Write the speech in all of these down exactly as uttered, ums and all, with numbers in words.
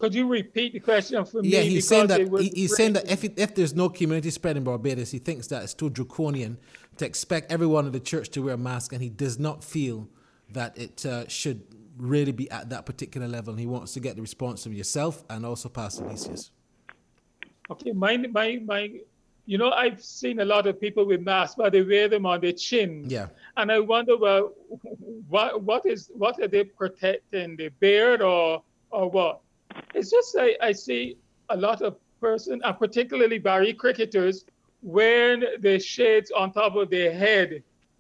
Could you repeat the question for Yeah, me? he's saying Because that it was he, he's saying that if it, if there's no community spread in Barbados, he thinks that it's too draconian to expect everyone in the church to wear a mask, and he does not feel that it uh, should really be at that particular level. And he wants to get the response from yourself and also Pastor Lysias. Okay, my, my, my, you know, I've seen a lot of people with masks, but they wear them on their chin. Yeah. And I wonder, well, what, what is, what are they protecting, the beard or, or what? It's just, I, I see a lot of person, and particularly Barry cricketers, wearing the shades on top of their head.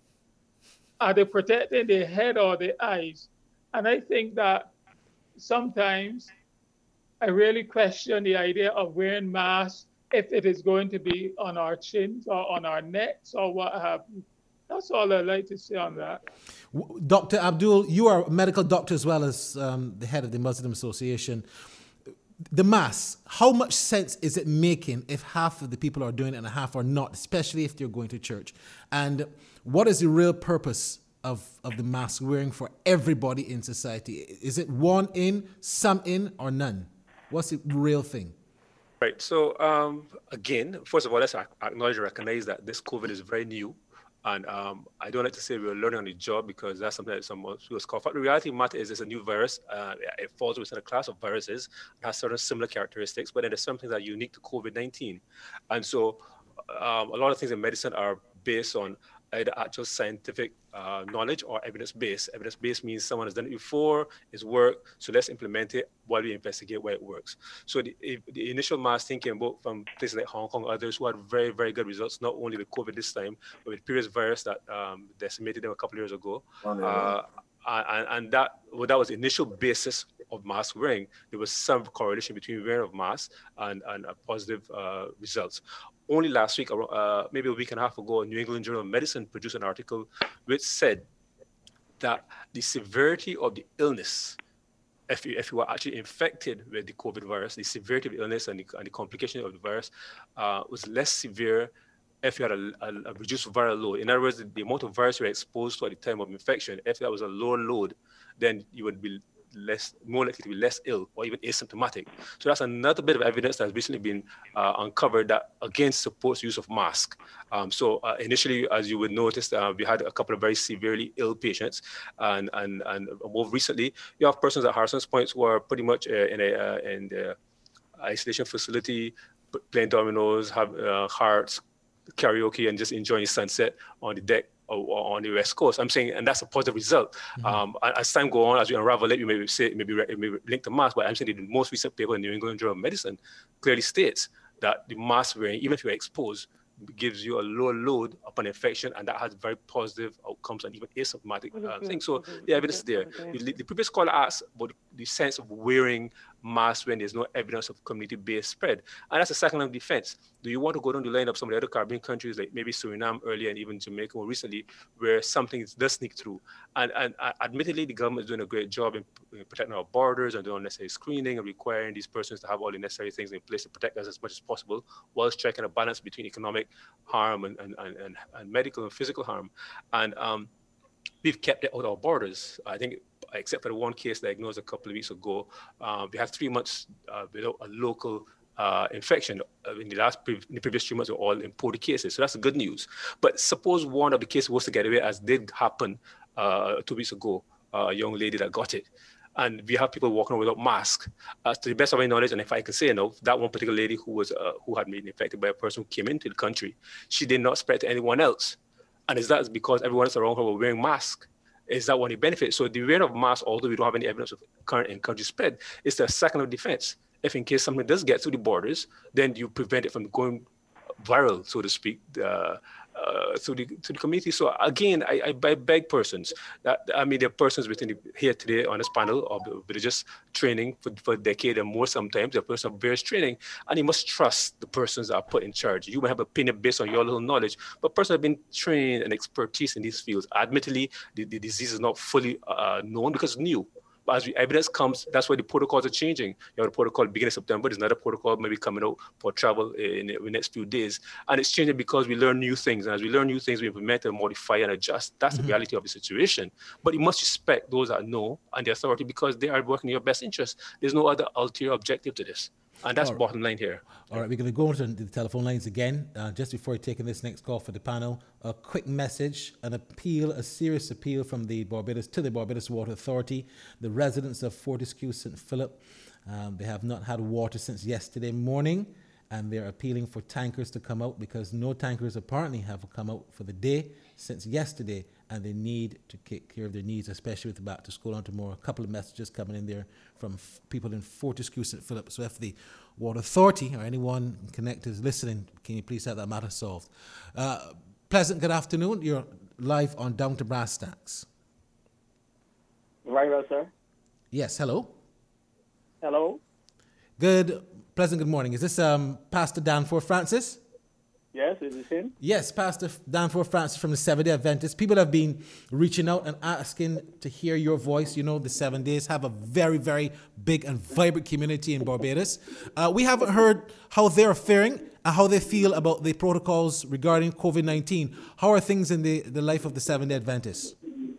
Are they protecting their head or their eyes? And I think that sometimes I really question the idea of wearing masks if it is going to be on our chins or on our necks or what have you. That's all I'd like to say on that. Doctor Abdul, you are a medical doctor as well as um, the head of the Muslim Association. The mask, how much sense is it making if half of the people are doing it and half are not, especially if they're going to church? And what is the real purpose of, of the mask wearing for everybody in society? Is it one in, some in, or none? What's the real thing? Right. So, um, again, first of all, let's acknowledge and recognize that this COVID is very new. And um, I don't like to say we're learning on the job because that's something that some people scoff at. The reality of the matter is it's a new virus. Uh, it falls within a class of viruses. It has certain similar characteristics, but then there's something that are unique to COVID nineteen. And so um, a lot of things in medicine are based on either actual scientific uh, knowledge or evidence-based. Evidence-based means someone has done it before, it's worked, so let's implement it while we investigate why it works. So the, the initial mass thinking about from places like Hong Kong, others who had very, very good results, not only with COVID this time, but with previous virus that um, decimated them a couple of years ago. Oh, yeah. uh, and, and that, well, that was the initial basis of mask wearing. There was some correlation between wearing of masks and, and uh, positive uh, results. Only last week, uh, maybe a week and a half ago, New England Journal of Medicine produced an article which said that the severity of the illness, if you, if you were actually infected with the COVID virus, the severity of the illness and the, and the complication of the virus uh, was less severe if you had a, a, a reduced viral load. In other words, the, the amount of virus you were exposed to at the time of infection, if that was a lower load, then you would be less, more likely to be less ill or even asymptomatic. So that's another bit of evidence that's recently been uh, uncovered that again supports use of mask. Um, so uh, initially, as you would notice, uh, we had a couple of very severely ill patients, and and and more recently, you have persons at Harrison's Point who are pretty much uh, in a uh, in the isolation facility, playing dominoes, have uh, hearts, karaoke, and just enjoying the sunset on the deck or on the West Coast. I'm saying, and that's a positive result. Mm-hmm. Um, as time goes on, as we unravel it, you may say, maybe maybe link to mask, but I'm saying the most recent paper in New England Journal of Medicine clearly states that the mask wearing, even if you're exposed, gives you a lower load upon infection, and that has very positive outcomes and even asymptomatic uh, things. So the evidence is there. The, the previous caller asked about the sense of wearing masks when there's no evidence of community-based spread, and that's a second line of defense. Do you want to go down the line of some of the other Caribbean countries, like maybe Suriname earlier and even Jamaica more recently, where something does sneak through? And, and uh, admittedly, the government is doing a great job in, in protecting our borders and doing necessary screening and requiring these persons to have all the necessary things in place to protect us as much as possible, while striking a balance between economic harm and, and, and, and medical and physical harm. And um, we've kept it out of our borders. I think, except for the one case diagnosed a couple of weeks ago, uh, we had three months uh, without a local uh, infection. Uh, in the last pre- in the previous three months, were all imported cases. So that's the good news. But suppose one of the cases was to get away, as did happen uh, two weeks ago, uh, a young lady that got it. And we have people walking without masks. Uh, to the best of my knowledge, and if I can say, you know, that one particular lady who was uh, who had been infected by a person who came into the country, she did not spread to anyone else. And is that because everyone else around her were wearing masks? Is that one of the benefits? So the wearing of masks, although we don't have any evidence of current and country spread, is the second line of defense. If in case something does get through the borders, then you prevent it from going viral, so to speak, uh, uh, to the to the community. So again, I, I beg persons that, I mean, there are persons within the, here today on this panel of religious training for, for a decade and more sometimes. There are persons of various training, and you must trust the persons that are put in charge. You may have an opinion based on your little knowledge, but persons have been trained and expertise in these fields. Admittedly, the, the disease is not fully uh, known because it's new. But as the evidence comes, that's why the protocols are changing. You have a protocol beginning of September. There's another protocol maybe coming out for travel in the next few days. And it's changing because we learn new things. And as we learn new things, we implement and modify and adjust. That's mm-hmm. the reality of the situation. But you must respect those that know and the authority because they are working in your best interest. There's no other ulterior objective to this. And that's right. Bottom line here. All right, we're going to go into the telephone lines again. Uh, just before taking this next call for the panel, a quick message, an appeal, a serious appeal from the Barbados to the Barbados Water Authority. The residents of Fortescue Saint Philip, um, they have not had water since yesterday morning, and they're appealing for tankers to come out because no tankers apparently have come out for the day since yesterday, and they need to take care of their needs, especially with the back to school on tomorrow. A couple of messages coming in there from f- people in Fortescue Saint Philip. So if the Water Authority or anyone connected is listening, can you please have that matter solved? Uh, pleasant good afternoon. You're live on Down to Brass Tacks. Very well, sir. Yes, hello. Hello. Good, pleasant good morning. Is this um, Pastor Danforth Francis? Yes, is this him? Yes, Pastor Danforth Francis from the Seventh-day Adventists. People have been reaching out and asking to hear your voice. You know, the Seven Days have a very, very big and vibrant community in Barbados. Uh, we haven't heard how they're faring and how they feel about the protocols regarding COVID nineteen. How are things in the, the life of the Seventh-day Adventists?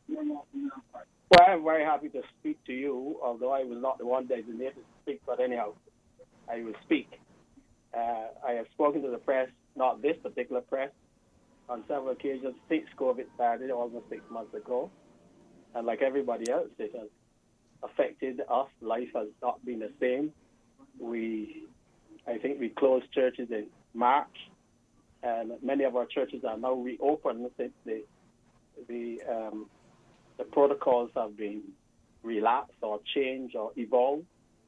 Well, I'm very happy to speak to you, although I was not the one designated to speak, but anyhow, I will speak. Uh, I have spoken to the press, not this particular press, on several occasions since COVID started almost six months ago. And like everybody else, it has affected us. Life has not been the same. We, I think we closed churches in March, and many of our churches are now reopened since the, the, um, the protocols have been relaxed or changed or evolved.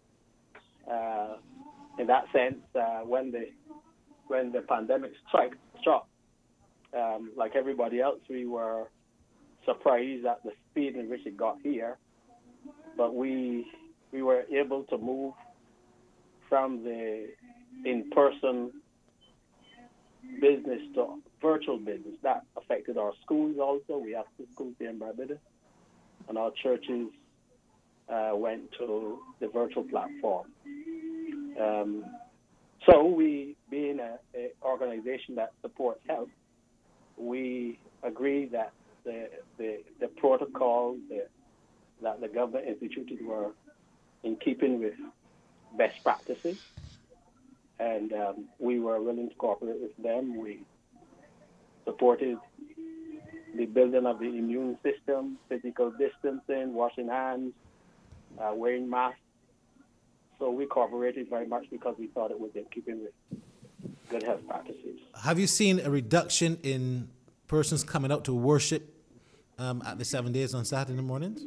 Uh, in that sense, uh, when the when the pandemic struck, struck um, like everybody else, we were surprised at the speed in which it got here. But we we were able to move from the in-person business to virtual business. That affected our schools also. We have two schools here in Barbados. And our churches uh, went to the virtual platform. Um, so we, being an organization that supports health, we agree that the the, the protocols the, that the government instituted were in keeping with best practices, and um, we were willing to cooperate with them. We supported the building of the immune system, physical distancing, washing hands, uh, wearing masks. So we cooperated very much because we thought it was in keeping with good health practices. Have you seen a reduction in persons coming out to worship um, at the Seven Days on Saturday mornings?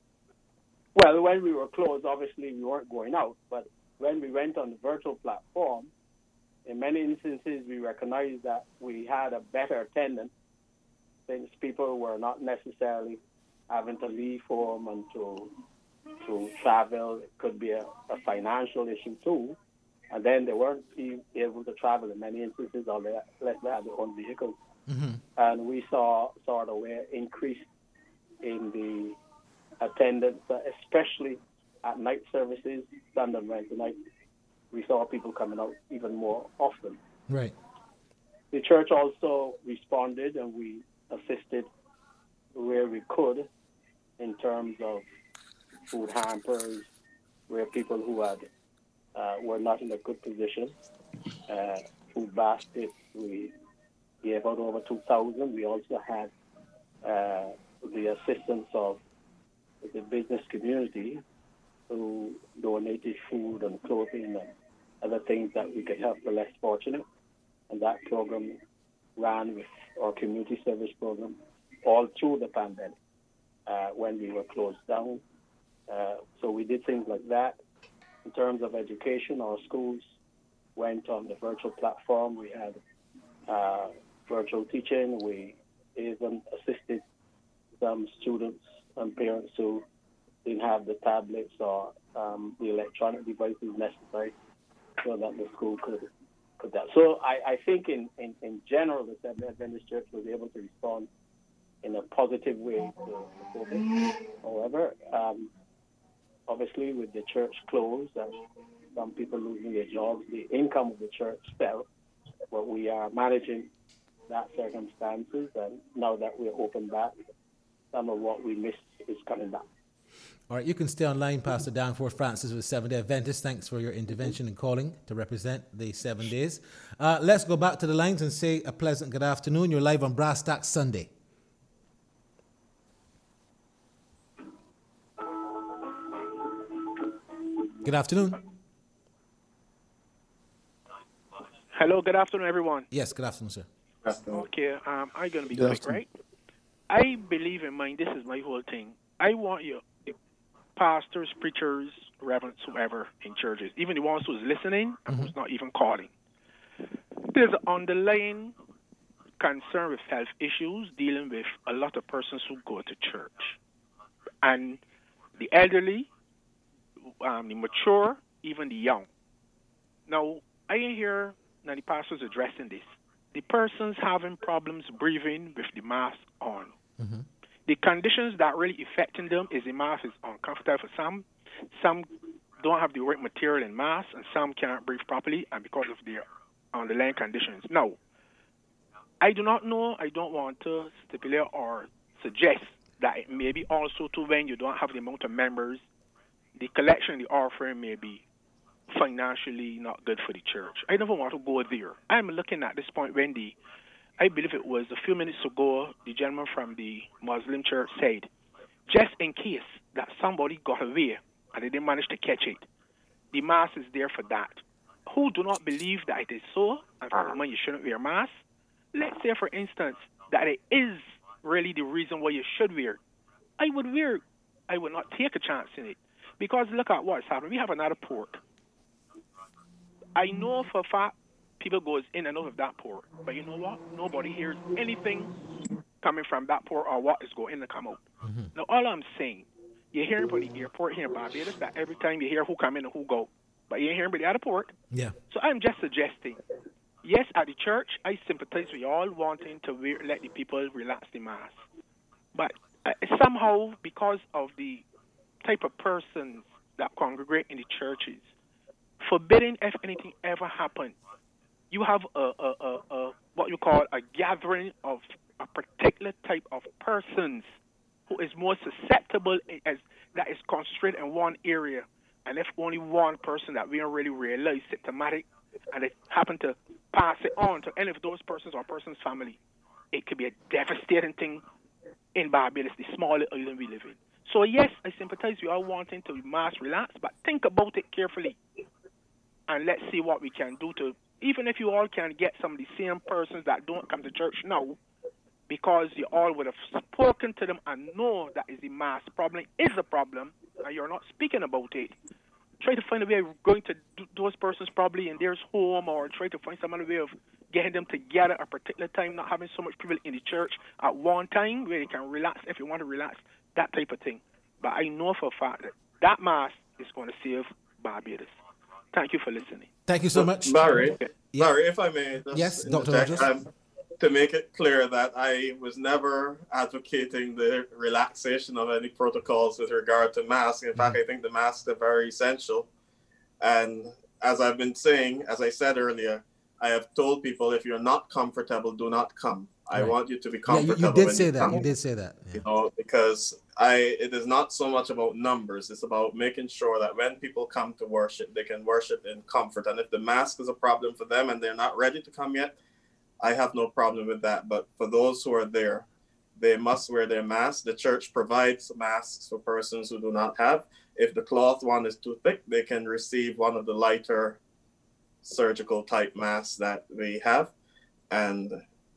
Well, when we were closed, obviously we weren't going out. But when we went on the virtual platform, in many instances we recognized that we had a better attendance since people were not necessarily having to leave home and to to travel. It could be a, a financial issue too. And then they weren't able to travel in many instances unless they had their own vehicles. Mm-hmm. And we saw sort of an increase in the attendance, especially at night services, Sunday and Wednesday night. We saw people coming out even more often. Right. The church also responded, and we assisted where we could in terms of food hampers, where people who had uh, were not in a good position. Uh, food baskets, we gave out over two thousand. We also had uh, the assistance of the business community who donated food and clothing and other things that we could help the less fortunate. And that program ran with our community service program all through the pandemic uh, when we were closed down. Uh, so we did things like that. In terms of education, our schools went on the virtual platform. We had uh, virtual teaching. We even assisted some students and parents who didn't have the tablets or um, the electronic devices necessary so that the school could could that. So I, I think in, in, in general, the Seventh-day Adventist Church was able to respond in a positive way to COVID. However, um, obviously, with the church closed and some people losing their jobs, the income of the church fell. But we are managing that circumstances, and now that we're open back, some of what we missed is coming back. All right, you can stay online, Pastor Danforth Francis with Seventh-day Adventist. Thanks for your intervention and calling to represent the seven days. Uh, let's go back to the lines and say a pleasant good afternoon. You're live on Brass Tacks Sunday. Good afternoon. Hello, good afternoon, everyone. Yes, good afternoon, sir. Okay, um, I'm going to be quick, right? I believe in mine. This is my whole thing. I want you, the pastors, preachers, reverends, whoever in churches, even the ones who's listening and mm-hmm. who's not even calling. There's an underlying concern with health issues dealing with a lot of persons who go to church. And the elderly, um, the mature, even the young. Now, I hear now the pastors addressing this. The persons having problems breathing with the mask on. Mm-hmm. The conditions that really affecting them is the mask is uncomfortable for some. Some don't have the right material in mask, and some cannot breathe properly, and because of their underlying conditions. Now, I do not know, I don't want to stipulate or suggest that it may be also too when you don't have the amount of members, the collection, the offering may be financially not good for the church. I never want to go there. I'm looking at this point when the, I believe it was a few minutes ago, the gentleman from the Muslim church said, just in case that somebody got away and they didn't manage to catch it, the mask is there for that. Who do not believe that it is so, and for the man you shouldn't wear a mask, let's say, for instance, that it is really the reason why you should wear, I would wear, I would not take a chance in it. Because look at what's happening. We have another port. I know for a fact people goes in and out of that port, but you know what? Nobody hears anything coming from that port or what is going in and come out. Mm-hmm. Now, all I'm saying, you're hearing about the airport here in Barbados that every time you hear who come in and who go, but you ain't hearing about the other port. Yeah. So I'm just suggesting, yes, at the church, I sympathize with you all wanting to wear, let the people relax the mask. But uh, somehow, because of the type of persons that congregate in the churches, forbidding if anything ever happened, you have a, a, a, a what you call a gathering of a particular type of persons who is more susceptible as that is concentrated in one area, and if only one person that we don't really realize symptomatic, and they happen to pass it on to any of those persons or person's family, it could be a devastating thing in Barbados, the small island we live in. So yes, I sympathize with all wanting to mass relax, but think about it carefully. And let's see what we can do to, even if you all can get some of the same persons that don't come to church now, because you all would have spoken to them and know that is the mass problem is a problem, and you're not speaking about it. Try to find a way of going to those persons probably in their home, or try to find some other way of getting them together at a particular time, not having so much people in the church at one time where they can relax if you want to relax, that type of thing. But I know for a fact that that mass is going to save Barbados. Thank you for listening. Thank you so much. Barry, okay. yeah. Barry, if I may. Yes, Doctor Rogers. Um, to make it clear that I was never advocating the relaxation of any protocols with regard to masks. In mm-hmm. fact, I think the masks are very essential. And as I've been saying, as I said earlier, I have told people if you're not comfortable, do not come. I right. want you to be comfortable. Yeah, you, you did say you that. Come. You did say that. Yeah. You know, because I, it is not so much about numbers. It's about making sure that when people come to worship, they can worship in comfort. And if the mask is a problem for them and they're not ready to come yet, I have no problem with that. But for those who are there, they must wear their mask. The church provides masks for persons who do not have. If the cloth one is too thick, they can receive one of the lighter surgical type masks that we have. And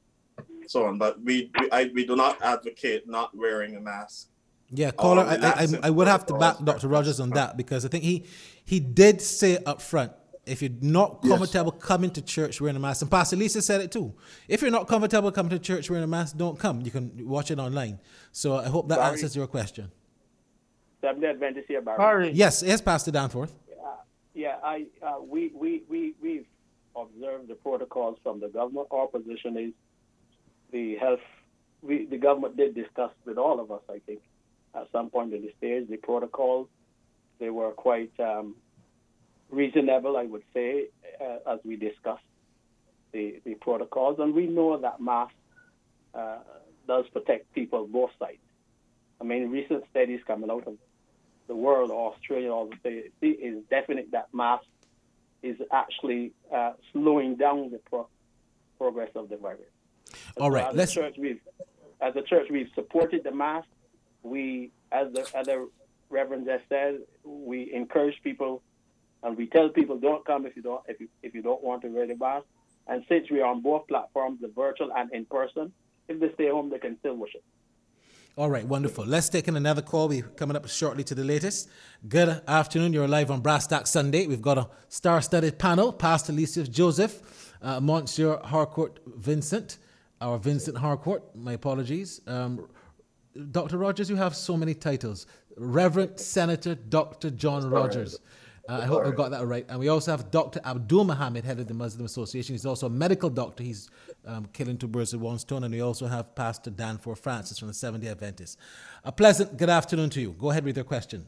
so on, but we we, I, we do not advocate not wearing a mask. Yeah, caller, I, I, I would have to back Doctor Rogers on that, because I think he he did say up front, if you're not comfortable yes. coming to church wearing a mask, and Pastor Lisa said it too, if you're not comfortable coming to church wearing a mask, don't come. You can watch it online. So I hope that Barry. answers your question. Seventh-day Adventist here, Barry. Barry. Yes, yes, Pastor Danforth. Uh, yeah, I uh, we we we we've observed the protocols from the government. Our position is the health, we, the government did discuss with all of us, I think, at some point in the stage, the protocols they were quite um, reasonable, I would say, uh, as we discussed the, the protocols. And we know that mask uh, does protect people both sides. I mean, recent studies coming out of the world, Australia, all the say, is definite that mask is actually uh, slowing down the pro- progress of the virus. All so right, as let's. A church, we've, as a church, we've supported the mask. We, as the other reverends have said, we encourage people and we tell people don't come if you don't if you if you don't want to wear the mask. And since we are on both platforms, the virtual and in person, if they stay home, they can still worship. All right, wonderful. Let's take in another call. We're coming up shortly to the latest. Good afternoon. You're live on Brass Tack Sunday. We've got a star-studded panel. Pastor Lisa Joseph, uh, Monsieur Harcourt Vincent, or Vincent Harcourt, my apologies. Um, Doctor Rogers, you have so many titles. Reverend Senator Doctor John Rogers. Uh, I hope I got that right. And we also have Doctor Abdul Muhammad, head of the Muslim Association. He's also a medical doctor. He's um, killing two birds with one stone. And we also have Pastor Danforth Francis from the Seventh-day Adventists. A pleasant good afternoon to you. Go ahead with your question.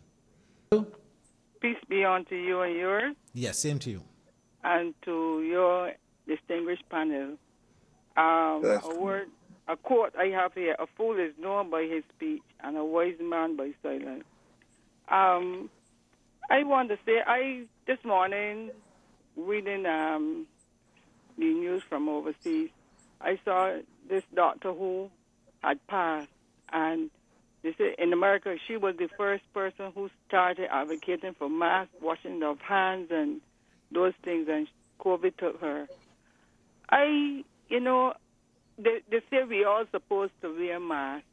Peace be unto you and yours. Yes, same to you. And to your distinguished panel. Um, Yes. a word, a quote I have here: "A fool is known by his speech, and a wise man by silence." Um, I want to say, I this morning reading um, the news from overseas, I saw this doctor who had passed, and they say in America she was the first person who started advocating for mass washing of hands and those things, and COVID took her. I, you know, they, they say we all supposed to wear masks.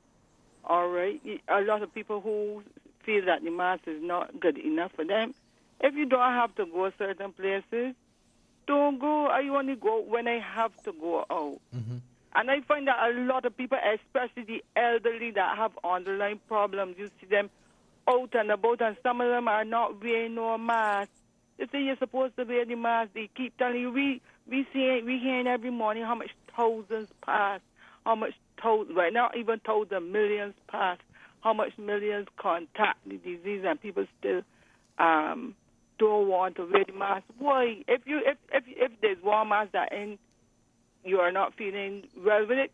All right, a lot of people who feel that the mask is not good enough for them. If you don't have to go certain places, don't go. I only go when I have to go out. Mm-hmm. And I find that a lot of people, especially the elderly that have underlying problems, you see them out and about, and some of them are not wearing no mask. They say you're supposed to wear the mask. They keep telling you, we we see we hearing every morning how much thousands pass, how much thousands, right now even thousand millions pass, how much millions contact the disease, and people still um, don't want to wear the mask. Why? If you if if if there's one mask that in you are not feeling well with it,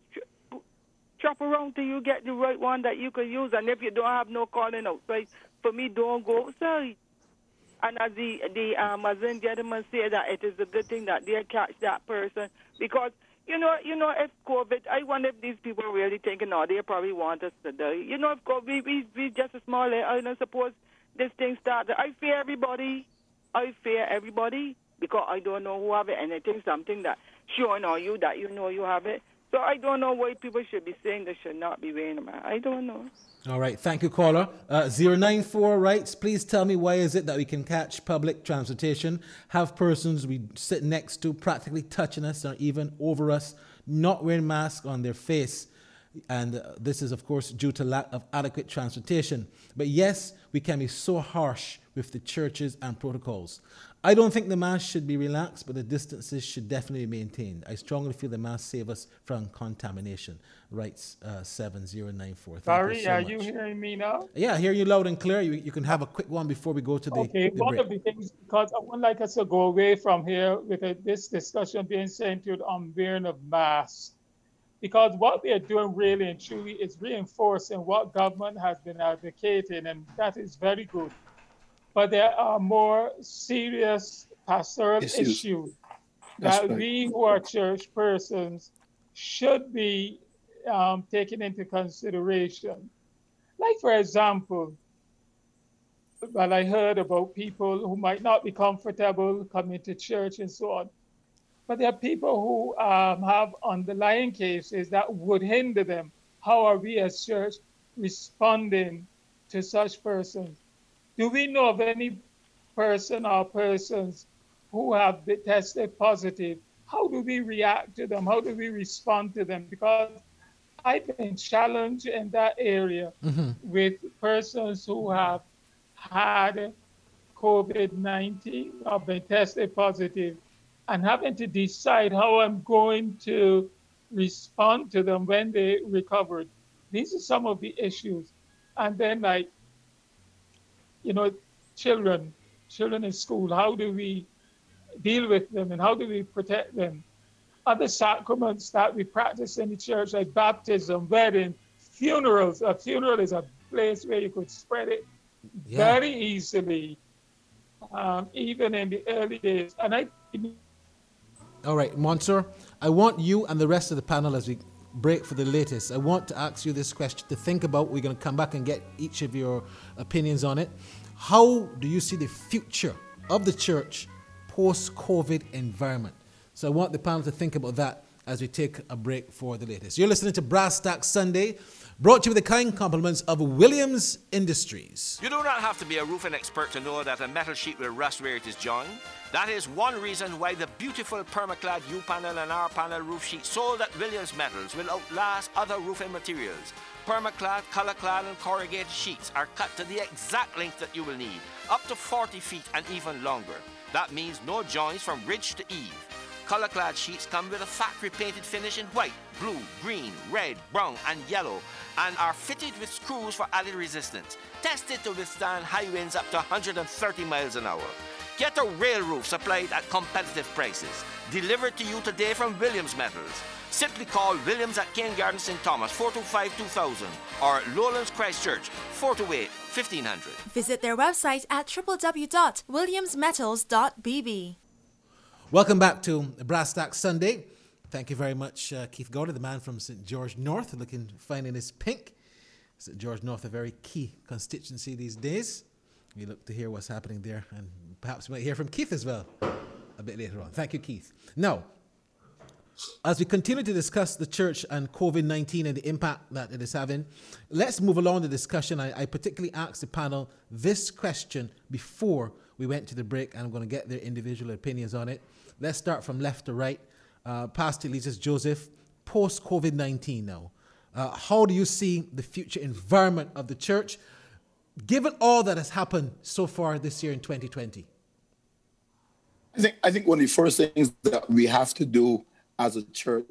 shop around till you get the right one that you can use. And if you don't have no calling outside, for me, don't go outside. And as the the uh, Muslim gentleman said, that it is a good thing that they catch that person, because you know you know if COVID, I wonder if these people are really thinking, no, they probably want us to die. You know, if COVID, we we, we just a small island. Suppose this thing started, I fear everybody. I fear everybody because I don't know who have it, and I think something that showing on you that you know you have it. So I don't know why people should be saying they should not be wearing a mask. I don't know. All right, thank you, caller. Uh, zero nine four writes, please tell me why is it that we can catch public transportation, have persons we sit next to practically touching us or even over us, not wearing masks on their face. And uh, this is, of course, due to lack of adequate transportation. But yes, we can be so harsh with the churches and protocols. I don't think the mask should be relaxed, but the distances should definitely be maintained. I strongly feel the mask save us from contamination, writes uh, seven zero nine four. Barry, so are much. you hearing me now? Yeah, I hear you loud and clear. You, you can have a quick one before we go to the, Okay, the one break. of the things, because I would like us to go away from here with a, this discussion being centered on wearing of masks, because what we are doing really and truly is reinforcing what government has been advocating, and that is very good. But there are more serious pastoral Issues. issues That's that right. we who are church persons should be um, taken into consideration. Like, for example, well, I heard about people who might not be comfortable coming to church and so on. But there are people who um, have underlying cases that would hinder them. How are we as church responding to such persons? Do we know of any person or persons who have been tested positive? How do we react to them? How do we respond to them? Because I've been challenged in that area Mm-hmm. with persons who have had COVID nineteen or been tested positive, and having to decide how I'm going to respond to them when they recovered. These are some of the issues. And then, like, you know, children, children in school, how do we deal with them and how do we protect them? Other sacraments that we practice in the church, like baptism, wedding, funerals. A funeral is a place where you could spread it yeah. very easily, um, even in the early days. And I. All right, Monsieur, I want you and the rest of the panel, as we break for the latest, I want to ask you this question to think about. We're going to come back and get each of your opinions on it. How do you see the future of the church post-COVID environment? So I want the panel to think about that as we take a break for the latest. You're listening to Brass Tack Sunday, brought to you with the kind compliments of Williams Industries. You do not have to be a roofing expert to know that a metal sheet will rust where it is joined. That is one reason why the beautiful Permaclad U-panel and R-panel roof sheets sold at Williams Metals will outlast other roofing materials. Permaclad, Colorclad and corrugated sheets are cut to the exact length that you will need, up to forty feet and even longer. That means no joints from ridge to eave. Colorclad sheets come with a factory painted finish in white, blue, green, red, brown and yellow and are fitted with screws for added resistance, tested to withstand high winds up to one hundred thirty miles an hour. Get a rail roof supplied at competitive prices. Delivered to you today from Williams Metals. Simply call Williams at Cane Garden Saint Thomas, four two five two thousand or Lowlands Christchurch, four two eight, fifteen hundred. Visit their website at w w w dot williams metals dot b b. Welcome back to Brass Tack Sunday. Thank you very much, uh, Keith Gowder, the man from Saint George North, looking fine in his pink. Saint George North, a very key constituency these days. We look to hear what's happening there, and perhaps we might hear from Keith as well a bit later on. Thank you, Keith. Now, as we continue to discuss the church and COVID nineteen and the impact that it is having, let's move along the discussion. I, I particularly asked the panel this question before we went to the break, and I'm going to get their individual opinions on it. Let's start from left to right. Uh, Pastor Elias Joseph, post-COVID nineteen now, uh, how do you see the future environment of the church, given all that has happened so far this year in twenty twenty? I think I think one of the first things that we have to do as a church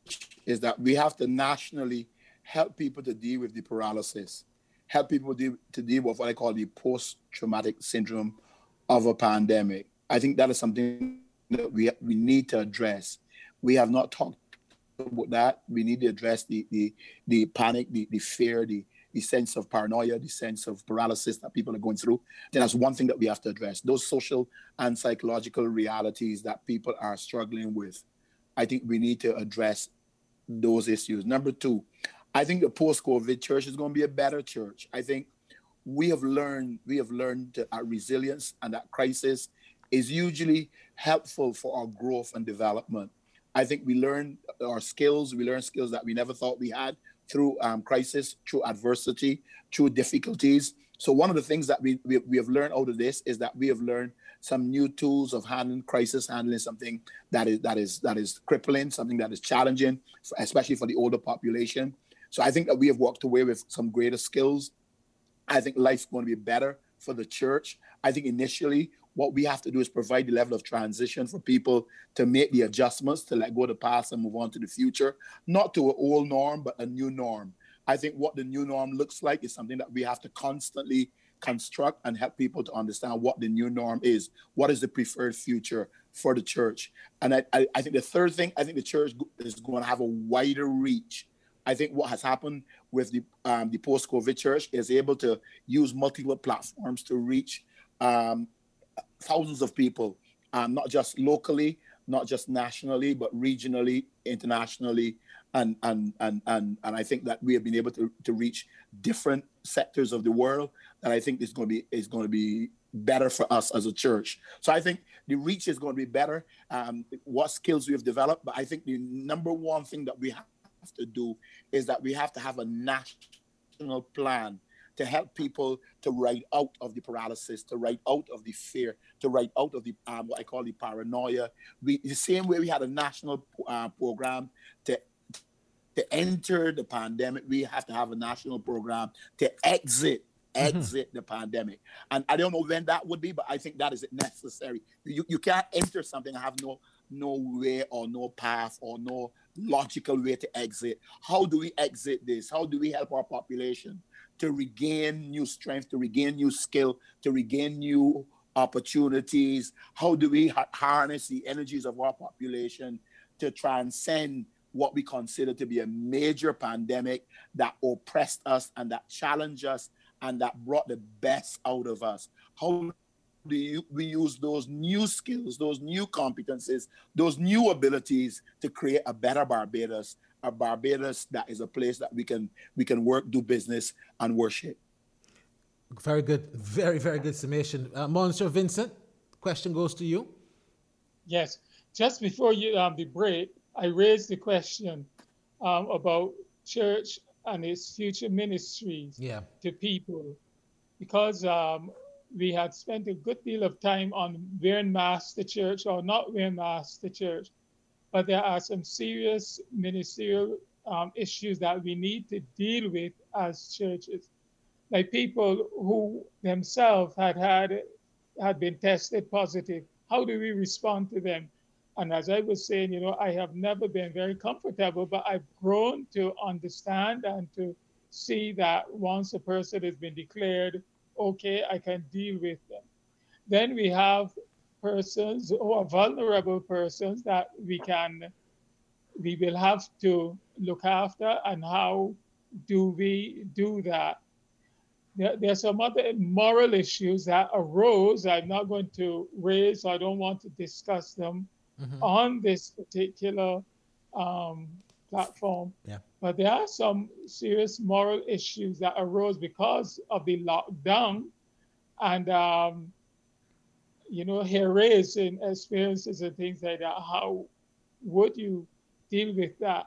is that we have to nationally help people to deal with the paralysis, help people deal, to deal with what I call the post-traumatic syndrome of a pandemic. I think that is something that we we need to address. We have not talked about that. We need to address the the, the panic, the, the fear, the, the sense of paranoia, the sense of paralysis that people are going through. Then that's one thing that we have to address. Those social and psychological realities that people are struggling with. I think we need to address those issues. Number two, I think the post-COVID church is going to be a better church. I think we have learned we have learned that our resilience and that crisis is usually helpful for our growth and development. I think we learn our skills. We learn skills that we never thought we had through um, crisis, through adversity, through difficulties. So one of the things that we, we, we have learned out of this is that we have learned some new tools of handling crisis, handling something that is that is that is crippling, something that is challenging, especially for the older population. So I think that we have walked away with some greater skills. I think life's going to be better for the church. I think initially what we have to do is provide the level of transition for people to make the adjustments, to let go of the past and move on to the future, not to an old norm, but a new norm. I think what the new norm looks like is something that we have to constantly construct and help people to understand what the new norm is. What is the preferred future for the church? And I, I, I think the third thing, I think the church is going to have a wider reach. I think what has happened with the um, the post-COVID church is able to use multiple platforms to reach um, thousands of people, um, not just locally, not just nationally, but regionally, internationally. And and and and and I think that we have been able to, to reach different sectors of the world that I think is going to be is going to be better for us as a church. So I think the reach is going to be better. Um, what skills we have developed, but I think the number one thing that we have to do is that we have to have a national plan to help people to write out of the paralysis, to write out of the fear, to write out of the um, what I call the paranoia. We the same way we had a national uh, program to to enter the pandemic, we have to have a national program to exit exit mm-hmm. the pandemic. And I don't know when that would be, but I think that is necessary. You you can't enter something and have no no way or no path or no logical way to exit. How do we exit this? How do we help our population to regain new strength, to regain new skill, to regain new opportunities? How do we ha- harness the energies of our population to transcend what we consider to be a major pandemic that oppressed us and that challenged us and that brought the best out of us? How do you, we use those new skills, those new competencies, those new abilities to create a better Barbados, a Barbados that is a place that we can we can work, do business, and worship? Very good, very, very good summation. Uh, Monsieur Vincent, question goes to you. Yes, just before you um, the break, I raised the question um, about church and its future ministries yeah. to people, because um, we had spent a good deal of time on wearing masks to church or not wearing masks to church. But there are some serious ministerial um, issues that we need to deal with as churches. Like people who themselves had had had been tested positive. How do we respond to them? And as I was saying, you know, I have never been very comfortable, but I've grown to understand and to see that once a person has been declared okay, I can deal with them. Then we have persons who are vulnerable persons that we can, we will have to look after. And how do we do that? There, there are some other moral issues that arose. I'm not going to raise, I don't want to discuss them mm-hmm. on this particular um, platform. Yeah. But there are some serious moral issues that arose because of the lockdown and, um, you know, harassing experiences and things like that. How would you deal with that?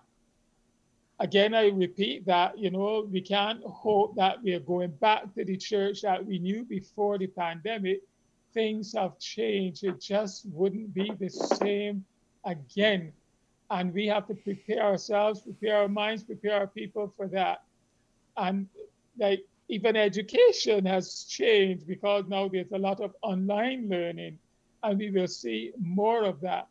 Again, I repeat that, you know, we can't hope that we are going back to the church that we knew before the pandemic. Things have changed. It just wouldn't be the same again. And we have to prepare ourselves, prepare our minds, prepare our people for that. And like even education has changed because now there's a lot of online learning and we will see more of that.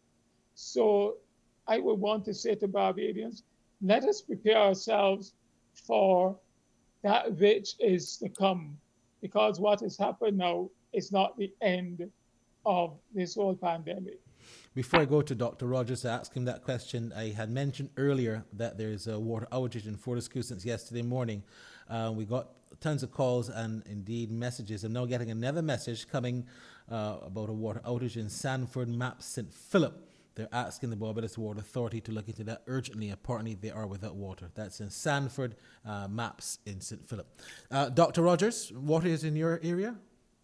So I would want to say to Barbadians, let us prepare ourselves for that which is to come, because what has happened now is not the end of this whole pandemic. Before I go to Doctor Rogers to ask him that question, I had mentioned earlier that there's a water outage in Fortescue since yesterday morning. Uh, we got tons of calls and indeed messages. I'm now getting another message coming uh, about a water outage in Sanford, Maps, Saint Philip. They're asking the Barbados Water Authority to look into that urgently. Apparently, they are without water. That's in Sanford, uh, Maps in Saint Philip. Uh, Doctor Rogers, water is in your area?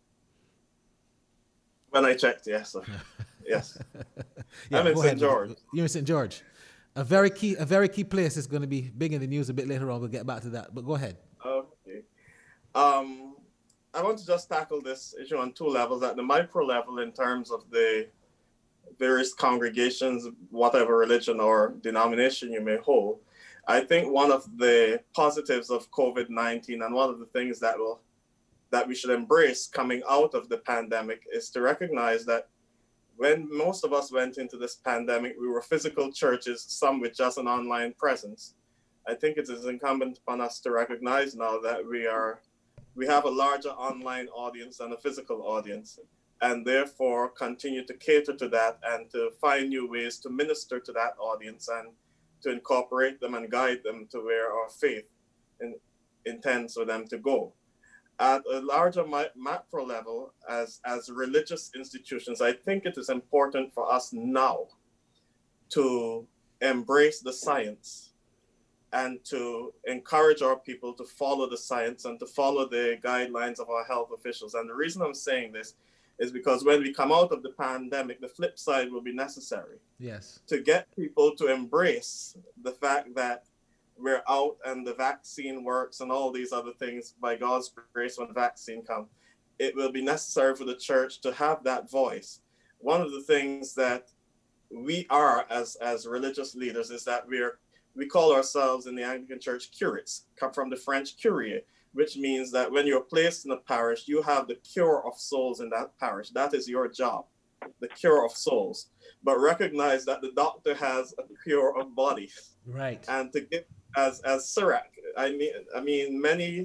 When I checked, yes. Yes. yeah, I'm in Saint George. You're in Saint George. A very key, a very key place is going to be big in the news a bit later on. We'll get back to that, but go ahead. Okay. Um, I want to just tackle this issue on two levels. At the micro level, in terms of the various congregations, whatever religion or denomination you may hold, I think one of the positives of COVID nineteen and one of the things that will that we should embrace coming out of the pandemic is to recognize that when most of us went into this pandemic, we were physical churches, some with just an online presence. I think it is incumbent upon us to recognize now that we are, we have a larger online audience than a physical audience, and therefore continue to cater to that and to find new ways to minister to that audience and to incorporate them and guide them to where our faith in, intends for them to go. At a larger macro level, as, as religious institutions, I think it is important for us now to embrace the science and to encourage our people to follow the science and to follow the guidelines of our health officials. And the reason I'm saying this is because when we come out of the pandemic, the flip side will be necessary. Yes. To get people to embrace the fact that we're out and the vaccine works and all these other things by God's grace when the vaccine comes, it will be necessary for the church to have that voice. One of the things that we are as, as religious leaders is that we're we call ourselves in the Anglican Church curates, come from the French curie, which means that when you're placed in a parish, you have the cure of souls in that parish. That is your job, the cure of souls. But recognize that the doctor has a cure of bodies. Right. And to give, as as Sirach, I mean, I mean, many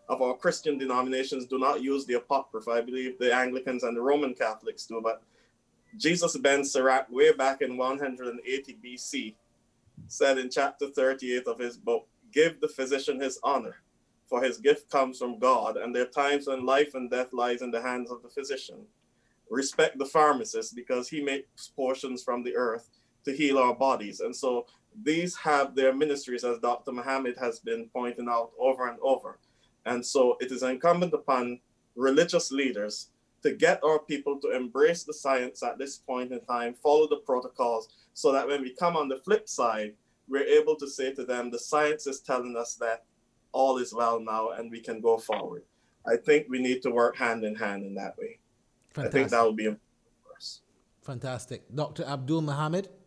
of our Christian denominations do not use the Apocrypha. I believe the Anglicans and the Roman Catholics do, but Jesus ben Sirach, way back in one hundred eighty B C, said in chapter thirty-eight of his book, give the physician his honor, for his gift comes from God, and there are times when life and death lies in the hands of the physician. Respect the pharmacist, because he makes portions from the earth to heal our bodies. And so these have their ministries, as Doctor Muhammad has been pointing out over and over. And so it is incumbent upon religious leaders to get our people to embrace the science at this point in time, follow the protocols, so that when we come on the flip side, we're able to say to them, the science is telling us that all is well now and we can go forward. I think we need to work hand in hand in that way. Fantastic. I think that would be important for us. Fantastic. Doctor Abdul Muhammad?